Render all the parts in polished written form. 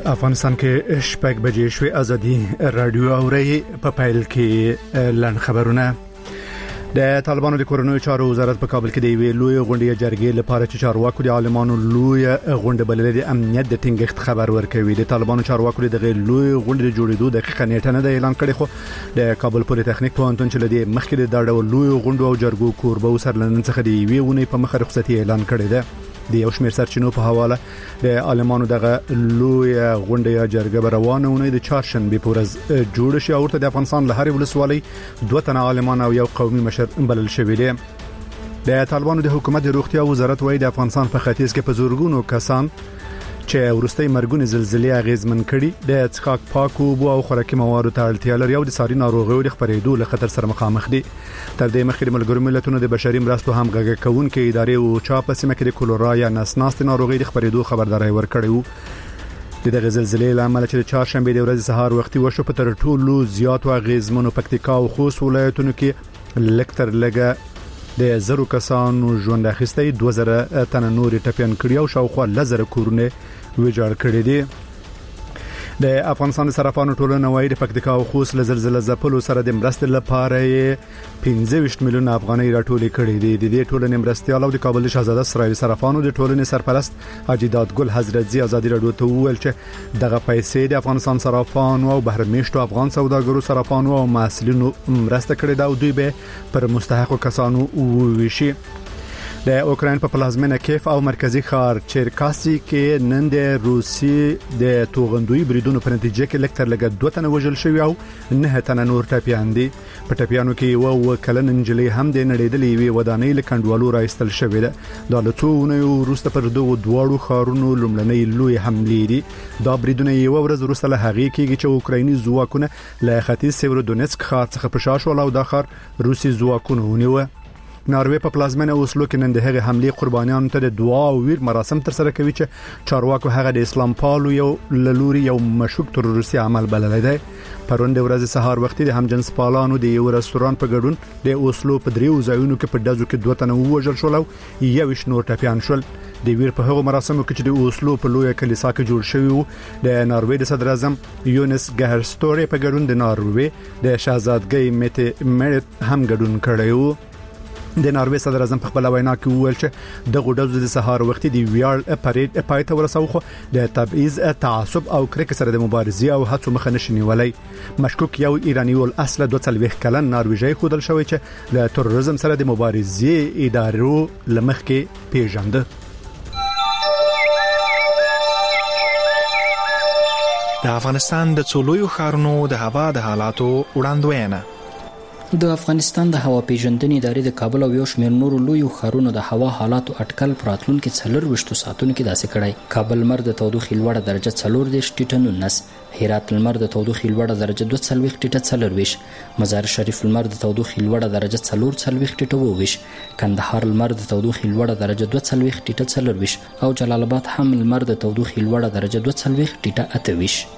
افغانستان کې شپږ بجې شوې ازادي رادیو اوري په پایل کې لن خبرونه د طالبانو د کورونو چارو وزارت په کابل کې د وی لوی غونډې جرګې لپاره چې چارواکو د عالمانو لوی غونډه بللې د امنیت د ټینګښت خبر ورکوي د طالبانو چارواکو د لوی غونډې جوړېدو د دقیقه نه اعلان کړي خو د کابل پولی تخنیک پوهنتون چې لدی مخکې د ډول لوی غونډو او جرګو کوربه سرلنن څخه دی وی ونه په مخ رخصتي اعلان کړی دی د یو شمېر سرچینو په حواله د عالمانو دغه لوی غونډه جرګه روانه د چهارشنبه په ورځ جوړ شي او د افغانستان له هر ولسوالۍ دوه تنه عالمان او یو قومي مشر بلل شوی دی د طالبانو د حکومت د روغتیا وزارت وایي د افغانستان په ختیځ کې په زورګونو کسان چې ورستۍ مرګونې زلزلې اغیزمن کړي د څښاک پاکو اوبو او خوراکي موادو ته اړتیا لري او د ساري ناروغیو د خپرېدو له خطر سره مخامخ دي تر دې مخکې د ملګرو ملتونو د بشري مرستو همغږي کوونکې ادارې او چا په سیمه کې د کولرا یا نسناست ناروغي د خپرېدو خبرداري ورکړې د زلزلې لامل چې د چهارشنبه د ورځې سهار وختي وشو په تر ټولو زیات اغیزمنو پکتیکا او خوست ولایتونو کې لکتر لګه د زرو کسانو ژوند اخیستي 2000 تنه نور ټپيان کړي او شاوخوا لزر کورونه ویجاړ کړي دي د افغانستان صرافانو ټولنه وایي د پکتیکا او خوست لزلزله زپلو سره د مرستې لپاره 15 میلیون افغانۍ راټولې کړې دي د دې ټولنې مرستيال او د کابل شاهزاده اسرائیل صرافانو د ټولنې سرپرست حاجی دادګل حضرت زی آزادی رادیو ته ویل چې دغه پیسې د افغانستان صرافانو او بهرمیشتو افغان سوداګرو صرافانو او محصلینو مرسته کړې ده او دوی به پر مستحقو کسانو وویشي د اوکراین په پلازمینه کیف او مرکزی ښار چرکاسي کې نن د روسي د توغندوی بریدونو په نتیجه کې لکتر لګ 2 تنه وژل شوی او 9 تنه نور ټپيان دي په ټپيانو کې یو کلن انجلي هم د نړیدلې وی ودانۍ لکندوالو راستل شوی ده د لټونه وروسته پر دوه دواړو ښارونو لمړنۍ لوی حملې دي دا بریدونه یو ورځ وروسته له هغې کېږي چې اوکرایني ځواکونه له ختیځ سیورودونیسک ښار څخه په شاش ول او د ښار روسي ځواکونه ونیوه ناروې په پلازمینه اوسلو کې نن د هغه حمله قربانیانو ته د دعا او ویر مراسم تر سره کوي چې چارواکو هغه د اسلام پالو یو لوري یو مشکوک تروریستي عمل بللی دی پرون د ورځې سهار وختي د همجنس پالانو د یو رستوران په ګډون د اوسلو په دریو ځایونو کې په دازو کې 2 تنه وژل شول او یو شنو ټپيان شول د ویر په هغه مراسمو کې چې د اوسلو په لوی کلیسا کې جوړ شوی وو د ناروې د صدر اعظم یونس ګهرستوري په ګډون د ناروې د شاهزادګۍ میټ هم ګډون کړی د ناروې صدر اعظم په خپل وینا کې وویل چې د غوډو د سهار وختي د ویاړ پریډ پایته ورساو خو د تبعیض تعصب او کرکه سره د مبارزې او هڅو مخه نشي نیولای مشکوک یو ایرانی ول اصله 22 کلن نارویجی خودل شوی چې له تروریزم سره د مبارزې ادارو لمخ کې پیژنده د افغانستان د څولویو ښارونو د هوا د حالاتو وړاندوینه د افغانستان د هوا پیژندنې ادارې د کابل او یو شمېر نورو لویو ښارونو د هوا حالاتو اټکل پراتلونکو 4 ساعتونو کې داسې کړی کابل لمر د تودوخې لوړه درجه 14 ټیټه 19 هرات لمر د تودوخې لوړه درجه 22 ټیټه 24 مزار شریف لمر د تودوخې لوړه درجه 44 ټیټه 22 کندهار لمر د تودوخې لوړه درجه 22 ټیټه 24 او جلال آباد هم لمر د تودوخې لوړه درجه 22 ټیټه 28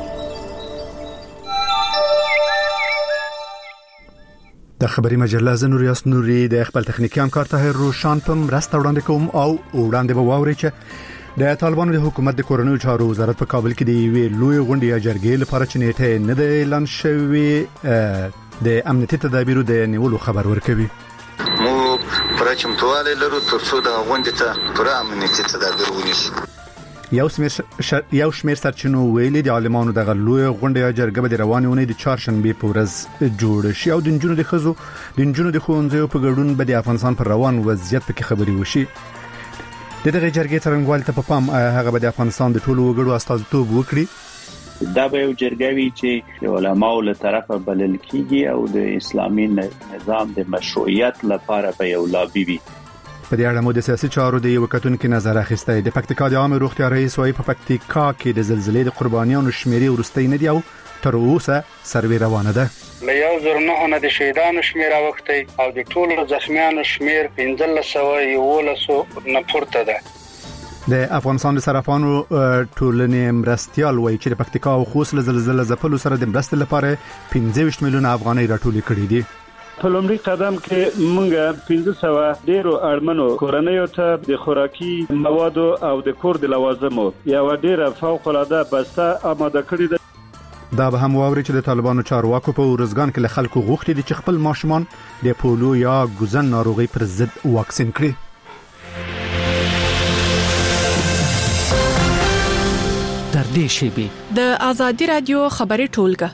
د خبري مجله زنوریاس نوري د خپل تخنیکی همکار طاهر روشان په مرسته وړاندې کوم او وړاندې به واوري چې د طالبانو د حکومت د کورونو چارو وزارت په کابل کې د وی لوی غونډې جرګې لپاره چې نیټه نه د اعلان شوی د امنیتي تدابیرو د نیولو خبر ورکوي مو پرچمتواله لرو ترڅو د غونډې ته پر امنیتي تدابیر ونیسو یو شمېر سرچینو ویلي د عالمانو د غلوی غونډې جرګه به روانونه د چهارشنبه په ورځ جوړ شي او د جنونو د خزو د جنونو د خوندزو په ګډون به د افغانستان پر روان وضعیت په کې خبري وشي د دغه جرګې څرنګوالي ته په پام هغه به د افغانستان د ټولو وګړو استازیتوب وکړي دا به یو جرګوي چې علماو له طرفه بلل کیږي او د اسلامي نظام د مشروعیت لپاره به یو لابي وي په دې اړه مو د سیاسي چارو د یو کتونکو نظر اخیسته د پکتیکا د عام روغتیا رئیس وايي په پکتیکا کې د زلزلې د قربانیانو شمیرې ورستۍ نه دی او تر اوسه سروې روانه ده له 1909 د شهیدانو شمیر وختي او د ټولو زخمیانو شمیر 1511 نه پورته ده د افغانستان د صرافانو ټولنې مرستيال وایي چې د پکتیکا او خوست زلزلې زپلو سره د مرستې لپاره 15 میلیون افغانۍ راټولې کړې دي په لومړي قدم کې موږ 1500 ډیرو اړمنو کورنیو ته د خوراکي موادو او د کور د لوازمو یو ډیره فوق العاده بسته آماده کړې ده. دا به هم واوري چې د طالبانو چارواکو په ورزګان کې له خلکو غوښتي دي چې خپل ماشومان د پولیو یا ګوزن ناروغي پر ضد واکسین کړي. در دې شیبي د آزادي رادیو خبري ټولګه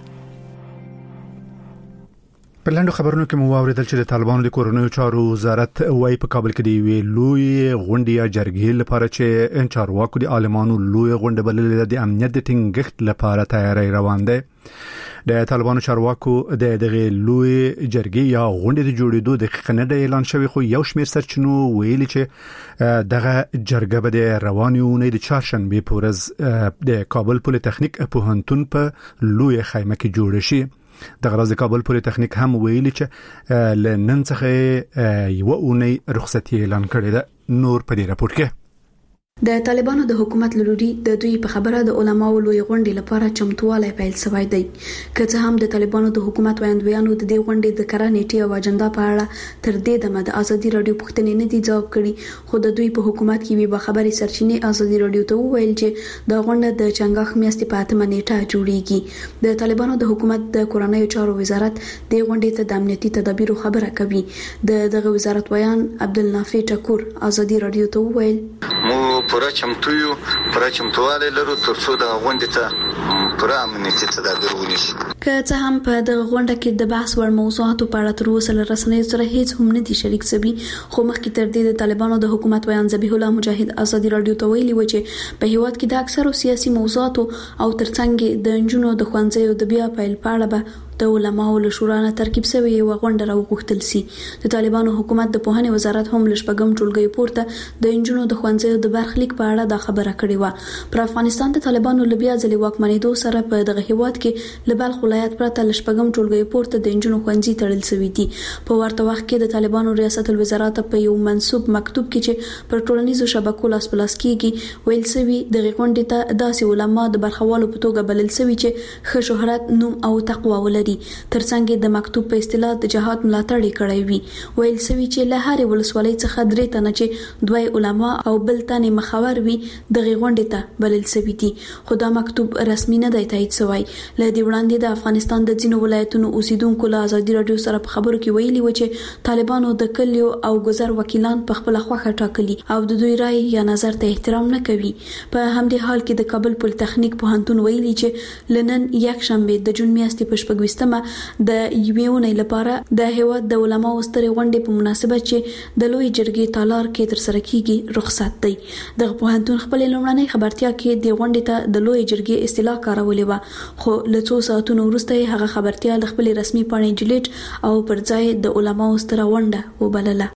په لاندې خبرونو کې مو واوریدل چې د طالبانو د کورونو چارو وزارت وايي په کابل کې دی وی لوی غونډه یا جرګې لپاره چې چارواکو د عالمانو لوی غونډه بللې د امنیت د ټینګښت لپاره تیاری روان دي. د طالبانو چارواکو د دغه لوی جرګې یا غونډې د جوړېدو د خنډ اعلان شوی خو یو شمېر سرچینو ویلي چې دغه جرګه به د رواني اونۍ د چهارشنبه په ورځ د کابل پولیټیکنیک پوهنتون په لوی خیمه کې جوړ شي. د غرض کابل پولیټیکنیک هم ویلي چې لنن څخه یو اونۍ رخصتي اعلان کړې ده. نور په دې راپور کې د طالبانو د حکومت لوري د دوی په خبره د علماو لوی غونډې لپاره چمتووالی پیل شوی دی. که څه هم د طالبانو د حکومت ویاندویانو د دې غونډې د کرانېټي او اجنډا په اړه تر دې دمه د ازادي رادیو پوښتنې نه دي ځواب کړي، خو د دوی په حکومت کې وی به خبري سرچینې ازادي رادیو ته وویل چې د غونډه د چنګاښ میاشتې په 8 نیټه جوړیږي. د طالبانو د حکومت د کورنیو چارو وزارت د غونډې ته د امنیتي تدابیرو خبره کوي. دغه وزارت ویان عبدالنافع ټکور ازادي رادیو ته وویل پوره چمتوالی لرو ترڅو د غونډې ته پوره امنیتي تدابیر ونیسو. که څه هم په دغه غونډه کې د بحث وړ موضوعاتو په اړه تر اوسه له رسنیو سره هیڅ هم نه دي شریک شوي، خو مخکې تر دې د طالبانو د حکومت ویان ذبیح الله مجاهد ازادي رادیو ته ویلي و چې په هیواد کې د اکثرو سیاسي موضوعاتو او ترڅنګ د انجونو د ښوونځیو د بیا پیل په اړه به د علماو له شورا نه ترکیب شوی یو غونډه راوغوښتل سي. د طالبانو حکومت د پوهنې وزارت هم لشپګم ټولګي پورته د انجونو د ښوونځیو د برخلیک په اړه دا خبره کړې و. پر افغانستان د طالبانو لبیا ځلې واکمنېدو سره په دغه هیواد کې له بلخ ولایت پرته لشپګم ټولګي پورته د انجونو ښوونځي تړل شوی دي. په ورته وخت کې د طالبانو ریاست الوزرات په یو منسوب مکتوب کې چې پر ټولنیزو شبکو لاس پلاس کیږي ویل شوی د غونډې ته داسې علما د برخوالو په توګه بلل شوی چې ښه شهرت نوم او تقوا ولري. ترڅنګ د مکتوب په اصطلاح د جهاد ملاتړ کړی وي. ویل شوی چې له هر ولسوالۍ څخه 3 تنه چې دوی علما او بل تنه مخاور وي د غونډې ته بلل شوی دي، خو دا مکتوب رسمي نه دی تایید شوی. له دې وړاندې د افغانستان د ځینو ولایتونو اوسیدونکو له ازادي رادیو سره په خبرو کې ویلي و چې طالبانو د کلیو او گذر وکیلان په خپل خوخه ټاکلي او د دوی رائے یا نظر ته احترام نه کوي. په همدې حال کې د کابل پولیټیکنیک پوهنتون ویلي چې لنن یک شنبه د جون میاشتې په 14مه د یوونۍ لپاره د هیواد د علماو سترې غونډې په مناسبت چې د لوی جرګې تالار کې تر سره کیږي رخصت دی. د پوهنتون خپل لومړنۍ خبرتیا کې د غونډې ته د لوی جرګې اصطلاح کارولې و، خو له څو ساعتونو وروسته هغه خبرتیا د خپل رسمي پاڼې ډیلیټ او پر ځای د علماو ستره غونډه وبلله.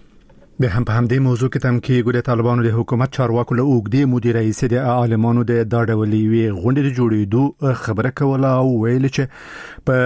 به هم په همدې موضوع کې تم کې ګوره طالبانو د حکومت چارواکو له اوګدې مودي رئیس د عالمانو د داډولي وی غونډې جوړېدو خبره کوله او ویل چې په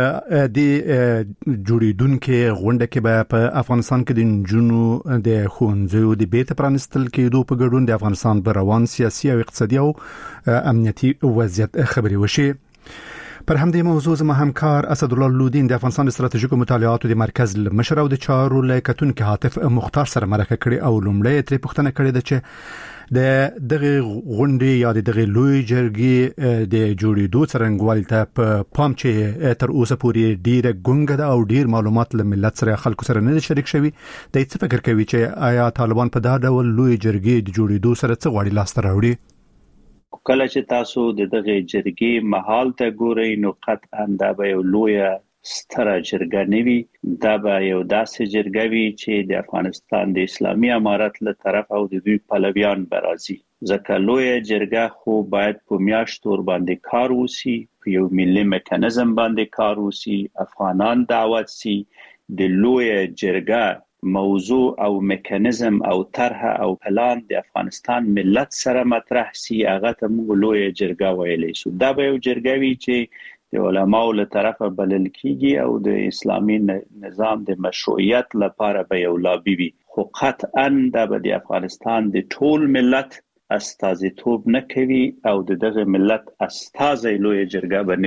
دې جوړېدونکو غونډه کې به په افغانستان کې د جنونو د ښوونځیو د بیت پرانستل کېدو په ګډون د افغانستان په روان سیاسي او اقتصادي او امنیتي وضعیت خبري وشي. پر همدې موضوع زما همکار اسدالله لودین د افغانستان استراتیژیکو مطالعاتو د مرکز مشر او د چارو لیکتونکو حاتف مختار سره مرکه کړې او لومړی ترې پوښتنه کړې ده چې د دغه غونډې یا د دغه لوی جرګې د جوړېدو څرنګوالي ته په پام چې تر اوسه پورې ډیره ګونګه ده او ډیر معلومات له ملت سره خلکو سره نه شریک شوي. د څه فکر کوي چې آیا طالبان په دا ډول لوی جرګې د جوړېدو سره څه غواړي لاس ته راوړي؟ کله چې تاسو د دغه جرګې محل ته ګورئ نو قطعا دا به یو لوی ستره جرګه نوي، دا به یو داسې جرګه وي چې د افغانستان د اسلامي امارت له طرف او د دوی پلویان برازي. ځکه لوی جرګه خو باید په میاشتو باندې کار وسی، په یو ملي میکانیزم باندې کار وسی، افغانان دعوت سي، د لوی جرګه موضوع او میکانیزم او طرح او پلان د افغانستان ملت سره مطرح سي، هغه ته موږ لوی جرګه ویلی شو. دا به یو جرګه وي چې د علماو له طرفه بلل کیږي او د اسلامي نظام د مشروعیت لپاره به یو لابي وي، خو قطعا دا به د افغانستان د ټول ملت استازیتوب نه کوي او دغه ملت استازی لوی جرګه به نه وي.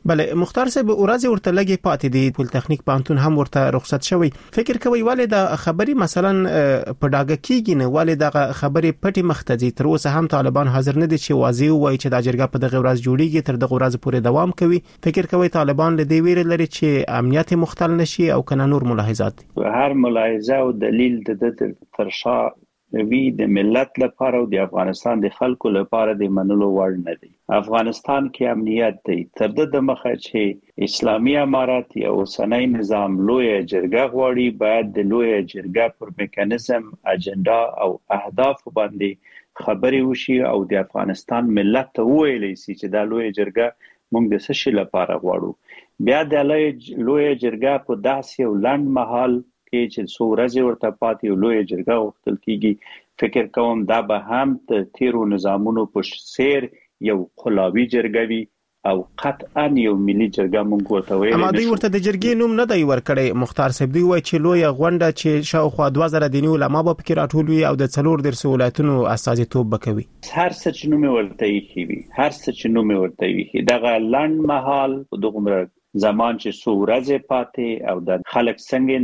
بله مختار صاحب ورځ ورته لګي پاتې دي پول تخنیک پانتون هم ورته رخصت شوی فکر کوي والد خبري مثلا په ډاګه کېږي نه والد خبري پټي مختزي تر اوسه هم طالبان حاضر نه دي چې واضح وایي چې د جرګه په دغه ورځ جوړیږي تر دغه ورځ پورې دوام کوي فکر کوي طالبان له دې ویره لري چې امنیت مختل نشي او کنه نور ملاحظات هر ملاحظه او دلیل د ترشا وی د ملت لپاره او د افغانستان د خلکو لپاره د منلو وړ نه دی افغانستان کې امنیت دی تر د مخه چې اسلامي امارات او اوسنۍ نظام لوی جرګه غواړي باید د لوی جرګه پر میکانیزم اجنډا او اهداف باندې خبري وشي او د افغانستان ملت ته ویلي چې د لوی جرګه موږ د څه شي لپاره غواړو بیا د لوی جرګه په داسې ولند محل کې چې څو ورځې ورته پاتې لوی جرګه وختل کیږي فکر کوم دا به هم د تیرو نظامونو په سیر یو خلاوی جرګه وي او قطعا یو ملي جرګه مونږ ورته ویل اما دوی ورته د جرګې نوم نه دی ورکړی مختار صاحب دی وای چې لوی غونډه چې شاوخوا 2000 دیني علما به پکې راټول وي او د څلور درس ولایتونو استازیتوب وکوي هر څه چې نوم ورته وي هر څه چې نوم ورته وي دغه لند محل دغه زمان چې څو ورځې پاتې او د خلک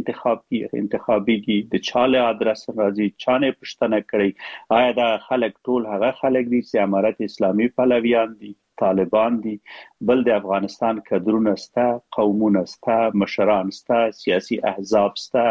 څنګه انتخابيږي د چاله ادرس راځي چانه پښتنه کړي آیا دا خلک ټول هغه خلک دي چې امارت اسلامي پلویان دي طالبان دي بل د افغانستان کډرونه ستا قومونه ستا مشران ستا سیاسي احزاب ستا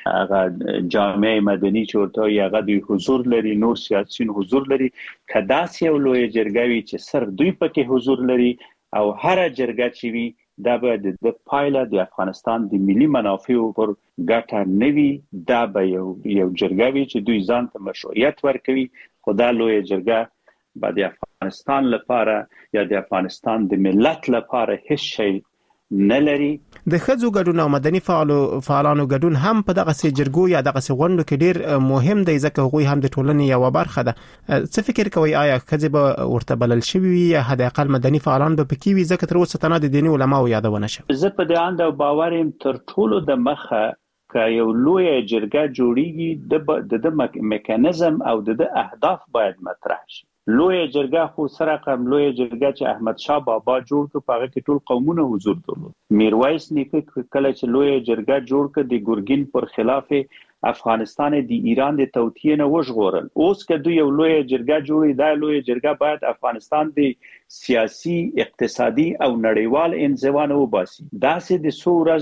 هغه جامعه مدني چې ورته هغه د حضور لري نور سیاسيون حضور لري کدا سیو لوی جرګوي چې سر دوی پکې حضور لري او هر جرګه چې وي دا به د پایله د افغانستان د ملي منافعو پر ګټه نوي دا به یو جرګوي چې دوی ځان ته مشروعیت ورکوي خدا لوی جرګه به د افغانستان لپاره یا د افغانستان د ملت لپاره هیڅ شی نه لري د خځو ګډون او مدني فعالانو ګډون هم په دغه سي جرګو یا دغه سي غونډو کې ډیر مهم دی ځکه هغوی هم د ټولنې یو برخه ده څه فکر کوي آیا خځې به ورته بلل شوی یا حد اقل مدني فعالان به پکې وي ځکه تر اوسه تنه د دیني علماو یادونه شوه زه په دې اند او باورم تر ټولو د مخه که یو لوی جرګه جوړیږي د میکانیزم او د اهداف باید مطرح شي لوی جرګه خو سره کوم لوی جرګه چې احمد شاه بابا جوړ کړ په هغه کې ټول قومونه حضور درلود میرویس نیکه کله چې لوی جرګه جوړ کړ د ګورګین پر خلاف افغانستان د ایران د توطیه نه وژغورل اوس که دوی یو لوی جرګه جوړي دا لوی جرګه باید افغانستان د سیاسي اقتصادي او نړیوال انزوا نه وباسي دا سه د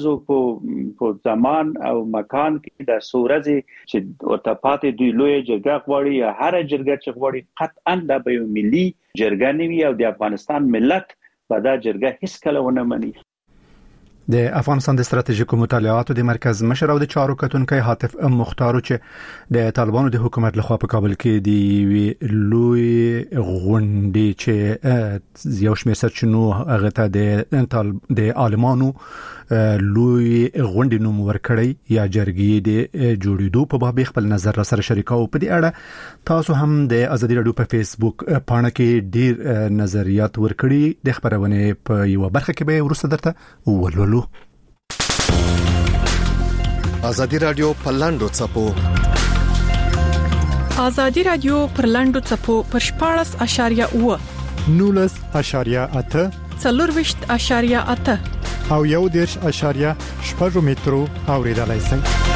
سورزو په زمان او مکان کې د سورزي چې ورته پاتې دوی لوی جرګه غواړي یا هر جرګه چې غواړي قطعا د به ملي جرګه نیوي او د افغانستان ملت په دا جرګه هیڅ کله ونه مني د افغانستان د ستراتیژیکو مطالعاتو د مرکز مشر او د چارو کتونکي حاتف مختار چې د طالبانو د حکومت لخوا په کابل کې د لوی غونډې چې یو شمېر سرچینو هغه ته د عالمانو لوی غونډې نوم ورکړی یا جرګې د جوړېدو په باب خپل نظر را سره شریکاو په دې اړه تاسو هم د ازادي رادیو په فیسبوک پاڼه کې ډیر نظریات ورکړي د خبرونه په یو برخه کې به ورسره درته ولولو ازادي رادیو په لاندو چپو ازادي رادیو پر لاندو چپو پر 14.9 19.8 40.8 او 1.8 مترو اوریدلای شئ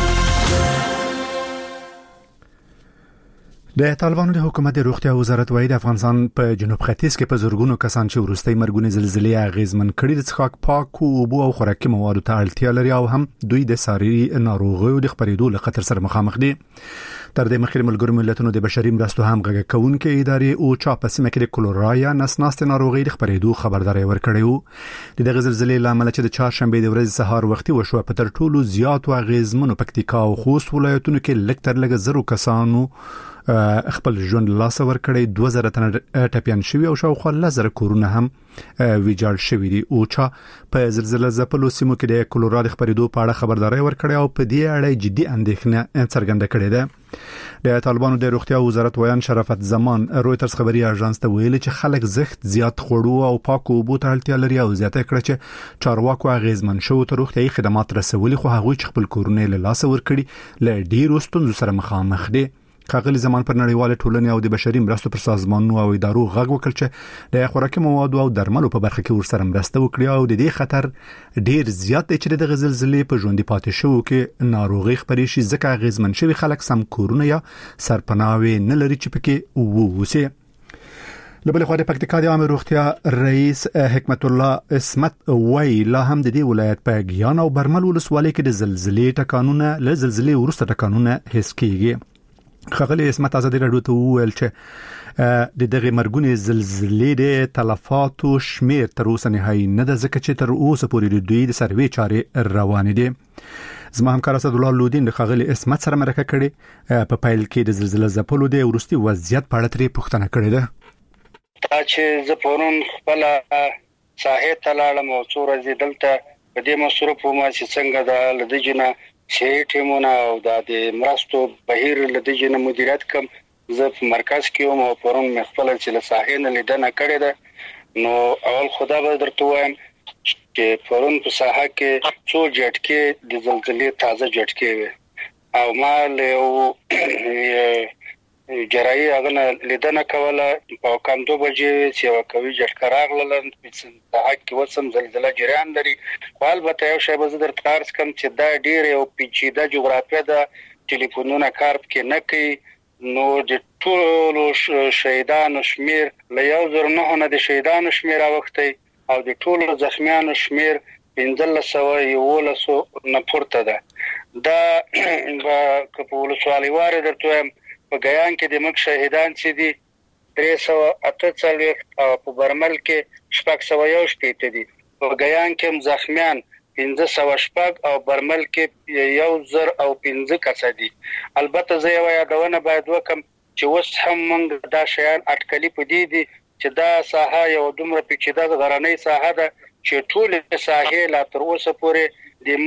د طالبانو د حکومت د روغتیا وزارت وايي د افغانستان په جنوب ختیځ کې په زورګونو کسان چې ورستۍ مرګونې زلزلې اغیزمن کړي د څښاک پاک او او خوراکي موادو ته اړتیا لري او هم دوی د ساري ناروغیو د خپرېدو له خطر سره مخامخ دي تر دې مخکې ملګرو ملتونو د بشري مرستو هم غږ کوونکې ادارې او چا په سیمه کې د کولرا نسناست ناروغي د خپرېدو خبرداري ورکړې و د غزلزلې لامل چې د چهارشنبه د ورځې سهار وختي وشو په تر ټولو زیات اغیزمنو پکتیکا او خوست ولایتونو کې لکتر لګ زرو کسانو خپل ژوند لاس ور کړی 2000 تن ټپيان شوی او شاوخوا لزر کورونه هم ویجاړ شوی دي او چا په زلزلې زپلو سیمو کې د کولرا د خبرېدو په اړه خبرداري ورکړی او په دې اړه جدي اندېښنه څرګنده کړې ده د طالبانو د روغتیا وزارت ویان شرافت زمان رويټرز خبري اژانس ته ویلي چې خلک زخت زیات خوړو او پاکو اوبو ته اړتیا لري او زیاته کړه چې چارواکو اغیزمن شو ته روغتيایي خدمات رسولي خو هغه خپل کورونه له لاس ور کړی ل ډیرو ستونزو سره مخامخ دي ښاغلي زمان پر نړیواله ټولنې او د بشري مرستو پر سازمانونو او ادارو غږ وکړ چې د خوراکي موادو او درملو په برخه کې ورسره مرسته وکړي او د دې خطر ډیر زیات دی چې د زلزلې په ژوندۍ پاتې شو کې ناروغي خپرې شي، ځکه اغیزمن شوي خلک سم کورونه یا سرپناوي نه لري چې پکې ووسي. لبل خو د پکتیکا د عامه روغتیا رئیس حکمت الله اسمت وای لا هم د دې ولایت په ګیان او برمل ولسوالۍ کې د زلزلې ټکانونه له زلزلې وروسته ټکانونه حس کیږي. ښاغلي اسمت ازادي راډیو ته وویل چې د دغه مرګونې زلزلې د تلفاتو شمیر تر اوسه نهایی نه ده، ځکه چې تر اوسه پورې د دوی د سروې چارې روانې دي. زما همکار اسد الله لودین د ښاغلي اسمت سره مرکه کړې په پیل کې د زلزلې ځپلو د ورستي وضعیت په اړه ترې پوښتنه کړې ده. دا چې زه پرون خپل ساحې ته لاړم او څو ورځې دلته په دې مصروف وم چې څنګه د لدیجنه چې ټیمونه او د مرستو بهیر لدیجنه مدیریت کوم. زه په مرکز کې وم او پرون مې خپل چې له ساحې نه لیدنه کړې ده. نو اول خدا به درته وایم چې پرون په ساحه کې څو جټکې د زلزلې تازه جټکې وي او ما له جراحي هغه لیدنه کوله په کم 2 بجې چې یو کوي جټکه راغله په ساحه کې وسم زلزلہ جریان لري. خو البته یو شی به زه درته عرض کوم چې دا ډېر یو پیچیده جغرافیه ده، ټلیفونونه کار پکې نه کوي. نو د ټولو شهیدانو شمیر له 1,900 نه د شهیدانو شمیر راوختی او د ټولو زخمیانو شمیر 1511 نه پورته ده. دا په ولسوالۍ واره درته په ګیان کې د مک شهیدان چې دي 348 او په برمل کې 601 دي. په ګیان کې زخمیان 1500 او برمل کې 1015 کس دي. البته زه یو یادونه باید وکم چې وس هم موږ دا شیان اټکلی پدې دي چې دا ساحه یو دومره پیچیده غرنۍ ساحه ده چې ټول ساحه لا تر اوسه پورې د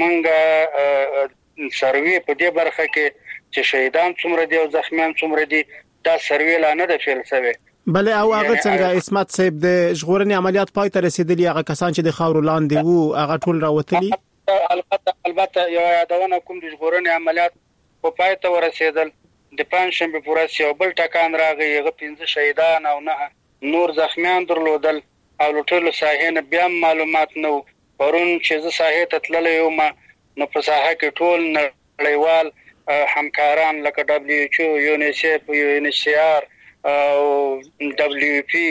منګه سروي په دې برخه کې چې شهیدان څومره دي او زخمیان څومره دي دا سروي لا نه د فعل شوی. بله او هغه څنګه اسمت صاحب د ژغورنې عملیات پای ته رسیدلی، هغه کسان چې د خاورو لاندې وو هغه ټول راوتلي؟ البته یو یادونه کوم د ژغورنې عملیات په پای ته ورسېدل. د پنځشنبه پورې یو بل ټکان راغی، هغه 15 شهیدان او 9 نور زخمیان درلودل او ټول ساحې نه بیا معلومات نو. پرون چې زه ساحې ته تللی یم نو په ساحه کې ټول نړیوال همکاران لکه WHO، یونیسف، UNHCR او WFP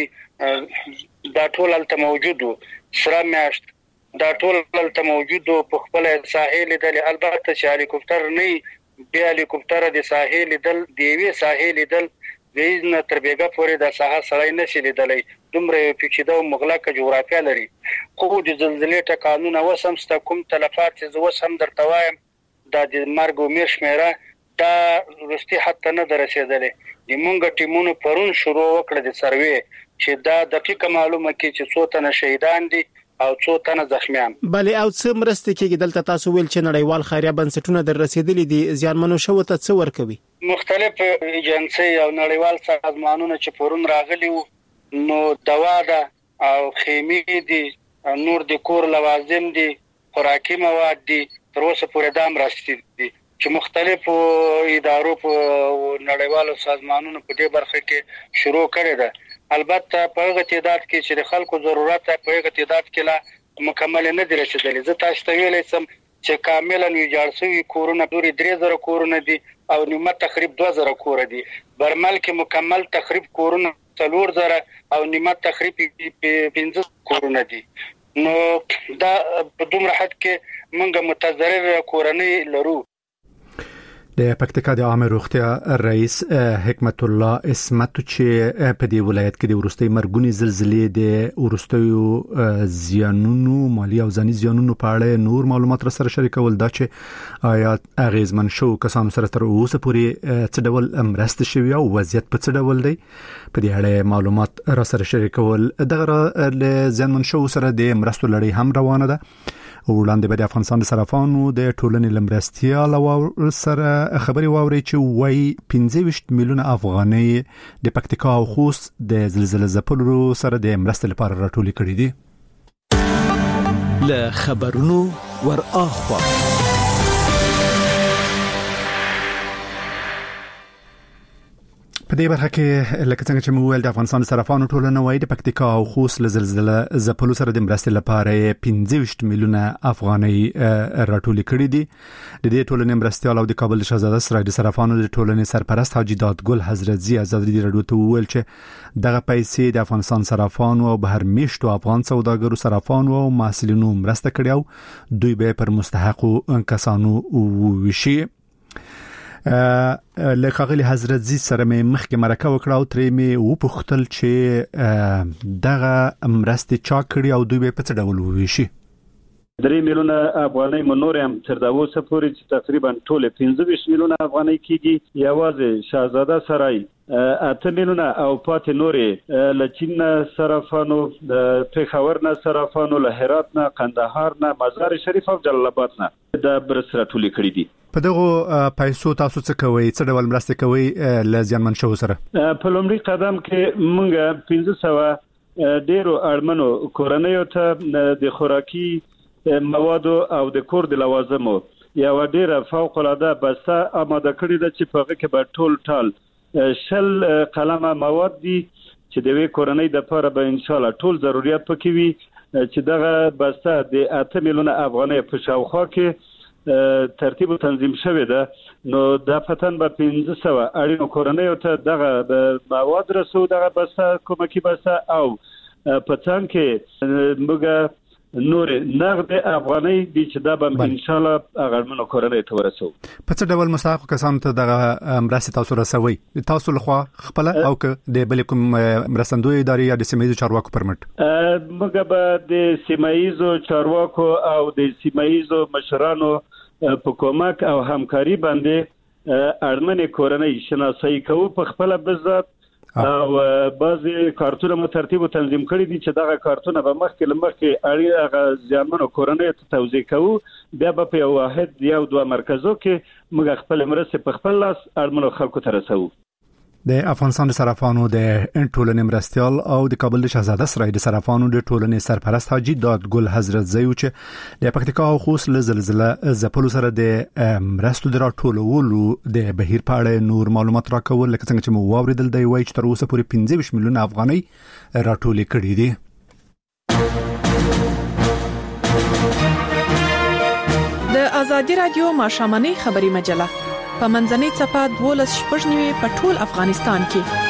دا ټول هلته موجود وو. سره میاشت دا ټول هلته موجود وو په خپل ساحې لیدل. البته چې هلیکوپټر نه بیا هلیکوپټر د ساحې لیدل د یوې ساحې لیدل د ایزنه تر بیګه پورې د ساحه سړی نشي لیدلی، دومره پیچیده او مغلقه جغرافیه لري. خو د زلزلې ټکانونه وسم ستا کوم تلفات چې زه اوس هم درته وایم دا د مرګ او میر شمیره دا وروستي حد ته نه رسېدلې. د مونږ ټیمونو پرون شروع وکړه د سروي چې دا دقیقه معلومه کړي چې څو تنه شهیدان دي او څو تنه زخمیان. بله او څه مرسته کېږي دلته؟ تاسو ویل چې نړیوال خیریه بنسټونه در رسیدلي دي، زیانمنو شوو ته څه ورکوي؟ مختلف ایجنسی او نړیوال سازمانونه چې پرون راغلي وو نو دوا ده او خیمې دي، نور د کور لوازم دي، خوراکي مواد دي، تر اوسه پورې دا مرستې دي چې مختلفو ادارو په نړیوالو سازمانونو په دې برخه کې شروع کړې ده. البته په هغه تعداد کې چې د خلکو ضرورت په هغه تعداد کې لا مکمل نه دي رسیدلي. زه تاسو ته ویلی سم چې کاملا ویجاړ شوي کورونه 3000 کورونه دي او نیمه تخریب 2000 کور دي. برمل کې مکمل تخریب کورونه 4000 او نیمه تخریب 15 کورونه دي. نو دا په دومره حد کې موږ متضرر کورنۍ لرو. د پکتیکا د عامه روغتیا رئیس حکمت الله اسمت چې په دې ولایت کې د ورستۍ مرګونې زلزلې د ورستیو زیانونو مالی او ځاني زیانونو په اړه نور معلومات را سره شریکول دا چې آیا اغیزمن شو کسانو سره تر اوسه پورې څه ډول مرسته شوی او وضعیت په څه ډول دی په دې اړه معلومات را سره شریکول. دغه له زیانمن شو سره د مرستو لړۍ هم روانه ده. وړاندې به د افغانستان د صرافانو د ټولنې لمرستیا لور سره خبري واوري چې وای 15 میلیون افغانۍ د پکتیکا او خوست د زلزلې ځپلو سره د مرستې لپاره راټولې کړې دي. له خبرونو ور اخوا په دې برخه کې لکه څنګه چې موږ د افغانستان صرافانو ټولنه وایي د پکتیکا او خوست له زلزلې ځپلو سره د مرستې لپاره 15 میلیونه افغانۍ راټول کړي دي. د دې ټولنې مرستيال او د کابل شاهزاده سرای د صرافانو د ټولنې سرپرست حاجی دادګل حضرتزي آزادي رادیو ته وویل چې دغه پیسې د افغانستان صرافانو او بهر میشتو افغان سوداګرو صرافانو او محصلینو مرسته کړي او دوی به پر مستحقو کسانو وویشي. لکه حضرتزي سره مې مخکې مرکه وکړه او ترې مې وپوښتل چې دغه مرستې چا کړي او دوی به په څه ډول وویشي. 3 میلیونه افغانۍ منور هم تر دا اوسه پورې چې تقریبا ټول 15 میلیونه افغانۍ کېږي. یوازې شاهزاده سرای 8 میلیونه او پاتې نورې له چین صرافانو، د پېښور نه صرافانو، له هرات نه، قندهار نه، مزار شریف او جلال آباد نه د برسره ټولې کړې دي. په دغه پیسو تاسو څه کوي؟ څه ډول مرسته کوي ل زیانمن شو سره؟ په لومړي قدم کې موږ 1500 ډیرو اړمنو کورنیو ته د خوراکي موادو او د کور د لوازمو یو ډیره فوق العاده بسته آماده کړې ده چې په هغه کې به ټول ټال 10 قلمه مواد دي چې د وی کورنۍ د لپاره به ان شاء الله ټول ضرورت پکې وي، چې دغه بسته د 8 میلیونه افغانۍ په شاوخوا کې ترتیب تنظیم شوی ده. نو د فتن به 1500 اړینو کورنیو ته دغه مواد رسو، دغه بسته کومکی بسته او په څنګ کې موږ نور نقد افغانۍ دي چې دا به ان شاء الله اړمنو کورنیو ته ورسو. په څه ډول مستحق کسانو ته دغه مرستې تاسو رسوي؟ تاسو لخوا خپل او که د بل کوم مرستندوی ادارې یا د سیمایي چارواکو پرمټ؟ موږ به د سیمایي چارواکو او د سیمایي مشرانو په کومک او همکاري باندې اړمنې کورنۍ شناسایی کوو په خپل بذات، او بعضی کارتونه مو ترتیب او تنظیم کړی دي چې دغه کارتونه به مخکې اړیغه ځانمنو کورنۍ ته توزیع کوو. بیا به په واحد یا دوه مرکزو کې موږ خپل مرسته په خپل لاس اړمنو خلکو ته رسوو. د افغانستان صرافانو د ټولنې مرستيال او د کابل شاهزاده سرای د صرافانو د ټولنې سرپرست حاجی دادګل حضرتزي چې د پکتیکا او خوست له زلزلې ځپلو سره د مرستو د راټولولو د بهیر په اړه نور معلومات راکول. لکه څنګه چې مو واوریدل دی وایي چې تر اوسه پورې 15 میلیونه افغانۍ راټولې کړې دي. د ازادي رادیو ماشامنۍ خبري مجله په منځنۍ صفه 12 په ټول افغانستان کې.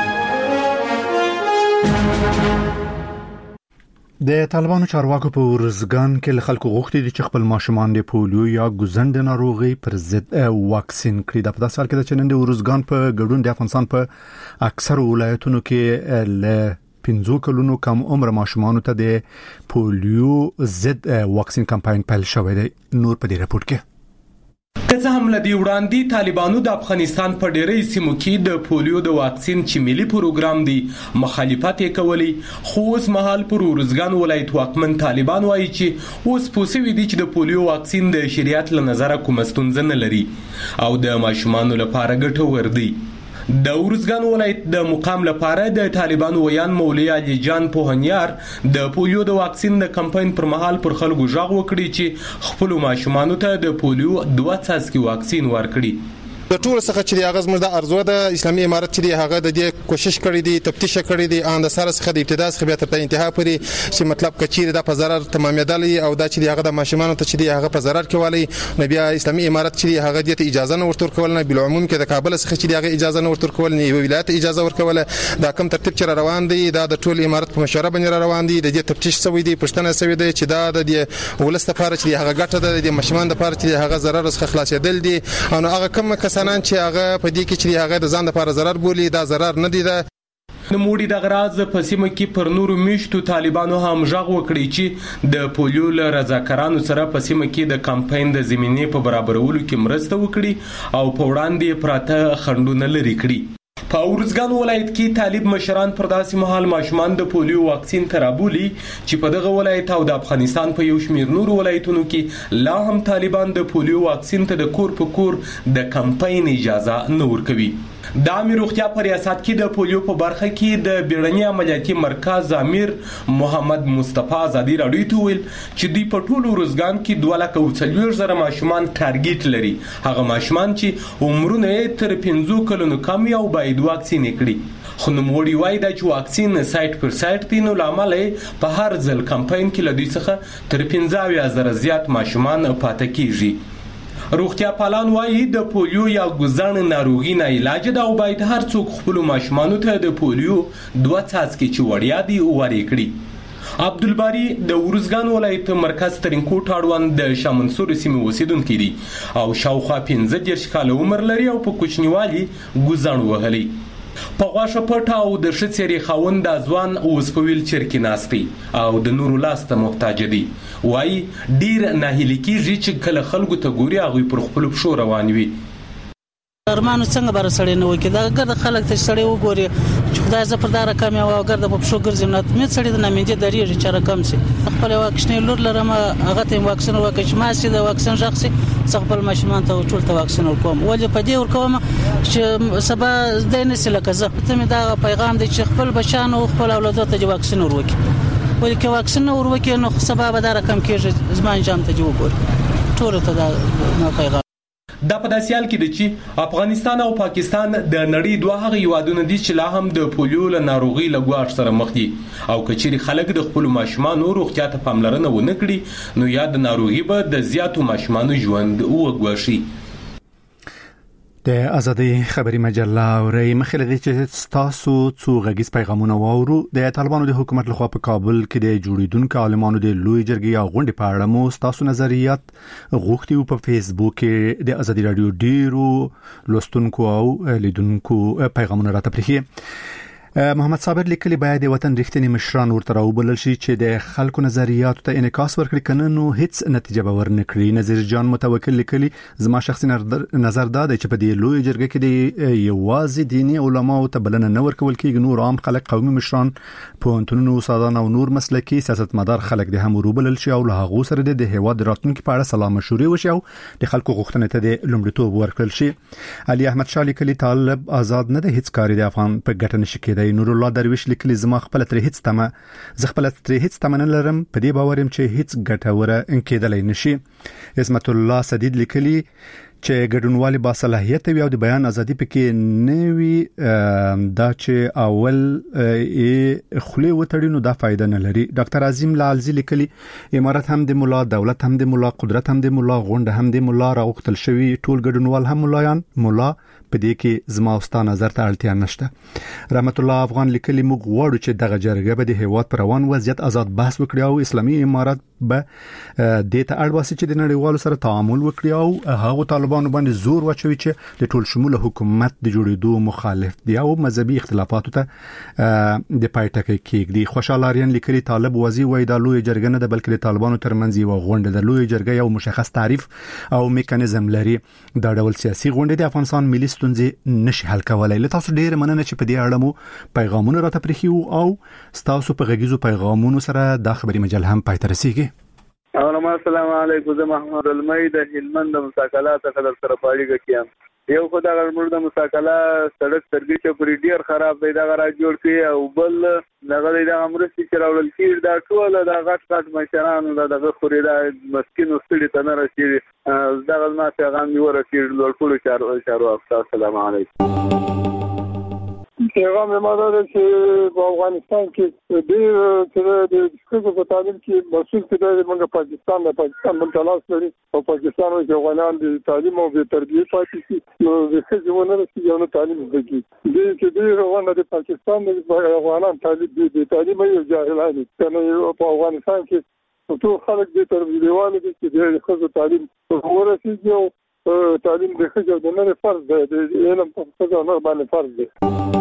د طالبانو چارواکو په ورزګان کې خلکو غوښتي دي چې خپل ماشومان د پولیو یا ګوزند ناروغي پر ضد واکسین کړي. د په داسې حال کې چې نن د ورزګان په ګډون د افغانستان په اکثر ولایتونو کې له 15 کلونو کم عمر ماشومان ته د پولیو ضد واکسین کمپاین پیل شوی دی. نور په دې رپورت کې که څه هم لدی وړاندې طالبانو د افغانستان په ډېرې سیمو کې د پولیو د واکسین چې ملي پروګرام دی مخالفت یې کولی، خو اوس مهال پر ورزګان ولایت واکمن طالبان وایي چې اوس پوسوي دي چې د پولیو واکسین د شریعت له نظره کوم ستونزه نه لري او د ماشومانو لپاره ګټور دی. د ورزګان ولایت د مقام لپاره د طالبانو ویان مولوی علي جان پوهنیار د پولیو د واکسین د کمپاین پر مهال پر خلکو ژغ وکړي چې خپل ماشومانو ته د پولیو 2 څاڅکي واکسین ورکړي. د ټول څخه چې هغه زموږ د ارزو د اسلامي امارت چې هغه د دې کوشش کړی دی، تفتیش کړی دی ان د سره څخه د ابتدا څخه بیا تر انتها پورې چې مطلب کچیر د په ضرر تمامېدل او دا چې هغه د ماشومانو ته چې هغه په ضرر کې والی نو بیا اسلامي امارت چې هغه د اجازه نه ورتور کول نه بل عموم کې د کابل څخه چې هغه اجازه نه ورتور کول نه ولایت اجازه ورکول دا کوم ترتیب چې روان دی دا د ټول امارت په مشوره باندې روان دی. د دې تفتیش شوی دی، پښتنه شوی دی چې دا د ولست لپاره چې هغه ګټه ده د ماشومان لپاره چې هغه ضرر څخه خلاصېدل دي او هغه کوم کسانان چې هغه په دې کې چې هغه د ځان لپاره ضرر بولي دا ضرر نه دی. دا نموړي د غراز په سیمه کې پر نورو میشتو طالبانو هم ژغ وکړي چې د پولیو له رضاکارانو سره په سیمه کې د کمپاین د زمینې په برابرولو کې مرسته وکړي او په وړاندې پراته خنډونه لري کړي. په ورزګان ولایت کې طالب مشران پر داسې مهال ماشومان د پولیو واکسین ترابولي چې په دغه ولایت او د افغانستان په یو شمیر نور ولایتونو کې لا هم طالبان د پولیو واکسین ته د کور په کور د کمپاین اجازه نه ورکوي. د عامه روغتیا په ریاست کې د پولیو په برخه کې د بیړني عملیاتي مرکز امیر محمد مصطفی ازادي راډیو ته ویل چې دوی په ټولو روزګان کې 240,000 ماشومان ټارګټ لري، هغه ماشومان چې عمرونه یې تر 5 کلونو کم او باید واکسین کړي. خو نوموړي وایي دا چې واکسین سایت پر سایت دی، نو لامل یې په هر ځل کمپاین کې له دوی څخه تر 15,000 زیات ماشومان پاتې کیږي. روغتیا پالان وایي د پولیو یا ګوزن ناروغي نه علاج ده او باید هر څوک خپل ماشومانو ته د پولیو 2 څاڅکي چې وړیا دي وري کړي. عبدالباری د ورزګان ولایت مرکز ترینکوټ اړوند د شاه منصور سیمې اوسیدونکي دي او شاوخوا 15 کاله عمر لري او په کوچنیوالي ګوزن وهلي. په غواشه پټه او د شڅيري خاوند ځوان اوس په ویل چر کې ناستي او د نورو لاس ته محتاج دي. وای ډیر ناهیلي کیږي چې کله خلکو ته ګوري هغه پر خپل پښو روان وي. ارمانو څنګه بار سړی نه وکي دا ګرد خلک ته سړی وګوري چې خدای زه پر دا رقم یو ګرد په پښو ګرځم نه مې سړی د نامې دریږي چې رقم سي خپل واکسین لور لرم هغه ته واکسین وکړم ما سي د واکسین شخصي خپل ماشومان ته ټول ته واکسین ورکوم ولې په دې ورکوم چې سبا د نسل کزه ته مې دا پیغام دی چې خپل بچانو خپل اولادو ته واکسین ورکړي ولې کې واکسین ورکړي نو سبا به دا رقم کېږي زمان جام ته وګوري ټول ته دا پیغام. دا په داسې حال کې دی چې افغانستان او پاکستان د نړۍ دوه هغه هیوادونه دي چې لا هم د پولیو له ناروغي له ګواښ سره مخ دي او کچېرې خلک د خپل ماشومانو روغتیا ته پاملرنه ونه کړي نو یا د ناروغي به د زیاتو ماشومانو ژوند وګواښي. د ازادي خبري مجله اوري مخله دي چې تاسو څو غږیز پیغامونه واورو. د طالبانو د حکومت لخوا په کابل کې د جوړیدونکو عالمانو د لوی جرګې او غونډې په اړه مو تاسو نظریات غوښتي په فیسبوک کې د ازادي رادیو ډیرو لوستونکو او لیدونکو پیغامونه راته پرېږي. محمد صابر لیکلي باید د وطن رښتینی مشران ورته راوبلل شي چې د خلکو نظریاتو ته انعکاس ورکړي کنه نو هیڅ نتیجه به ورنکړي. نظیر جان متوکل لیکلي زما شخصي نظر دا دی چې په دې لوی جرګه کې د یوازې دیني علماو ته بلنه نه ورکول کېږي، نور عام خلک قومي مشران پوهنتونونو استادان او نور مسلکي سیاستمدار خلک د هم وروبلل شي او له هغه سره د هیواد راتلونکي په اړه سلام مشورې وشي او د خلکو غوښتنې ته د لومړیتوب ورکړل شي. علي احمد شاه لیکلي طالب آزاد نه د هیڅ کاری د افغان په ګټه نشي کېدای. نور الله درویش لیکلي زما خپل تر هیڅ تمه نه لرم، په دې باور یم چې هیڅ ګټوره کېدلای نشي. عصمت الله سدید لیکلي چې ګډونوالي با صلاحیت وي او د بیان ازادي پکې نه وي دا چې اول خلی وتړي نو دا فائدہ نه لري. ډاکټر عظیم لالزی لیکلي امارات هم د مولا، دولت هم د مولا، قدرت هم د مولا، غونډه هم د مولا، راغختل شوی ټول ګډونوال هم مولایان مولا، په دې کې زما او ستا نظر ته اړتیا نشته. رحمت الله افغان لیکلي موږ غواړو چې دغه جرګه به د هیواد پر روان وضعیت آزاد بحث وکړي او اسلامي امارات به د ته اړواسي چې د نړیوالو سره تعامل وکړي او هغه طالبانو باندې زور واچوي چې د ټول شموله حکومت د جوړېدو مخالف دي او مذهبي اختلافاتو ته د پایټکې کېږي. خوشحال اریان لیکلي طالب وزي وای د لوی جرګه نه د بلکې د طالبانو ترمنځ یو غونډه د لوی جرګه یو مشخص تعریف او میکانیزم لري. دا ډول سیاسي غونډې د افغانستان ملي ستونزې نشي حل کولای. له تاسو ډیر مننه چې په دې اړه مو پیغامونه راته پرېښیو او تاسو په غږیزو پیغامونو سره د خبري مجله هم پای ته رسیږي. السلام علیکم، زه محمد المئی د هلمند د مساکلات خبر سره پاړیږم کیم. یو خدای غرمړ د مساکلا سړک ترګي چې پرې ډیر خراب دی دا غرا جوړ کړي او بل دغه د امرستي چې راول کېږي دا ټول د غټ مشرانو دغه خوري دا مسکینو ستړي ته نه رسېږي. دغه ما پیغام یې ورکړل ټول چارو. السلام علیکم. پیغام ماده ده چې په افغانستان کې د ښځو په تعلیم کې مسؤل کېدای موږ پاکستان منتلاس لري او پاکستان او افغانان د تعلیم او د تربیې پاتې شي نو د ښځو ونه رسېږي او نه تعلیم زده کړي. دې چې دې روانه د پاکستان د افغانان تعلیم یې جاهلان دي په افغانستان کې ټول خلک دې تربیوالو دي چې د ښځو تعلیم ورسېږي او تعلیم د ښځو د نه فرض دی، د علم په ښځو نه باندې فرض دی.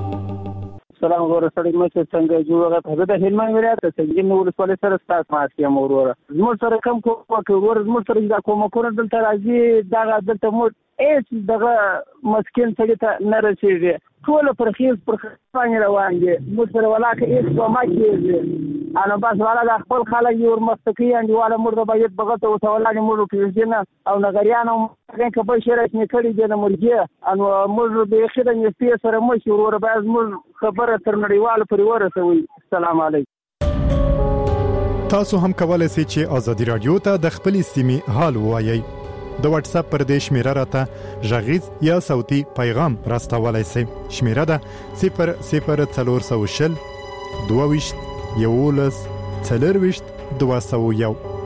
سلام غوړ سړی مشه څنګه جوړه غته د هلمند ولایت ته چې نو ولسوالۍ سره ستاسو ماسیا موروره زموږ سره کم کوور زموږ سره دا کومه کور دلته راځي دا دلته مو هیڅ دغه مسکین سړی ته نه رسیږي ټول پر خیز پر خپانه روان دي موږ سره ولاکه هیڅ کومه کېږي انا بس والا د خپل خلک یو مستقی انډیواله مرده باید بغته او تولانه مرده پیژنه او نګریانو څنګه په شرایط نه کړی د مرګه ان مرده به خدای نسبی سره مشي ور باز مر خبره تر نړیوال پرې ورسوي. السلام علیکم. تاسو هم کولای شئ چې ازادي رادیو ته د خپل سیمې حال ووایي. د واتس اپ پر دې شمیره راته ژغیز یا صوتي پیغام راستولای شئ. شمیره ده 00420 22 11 201.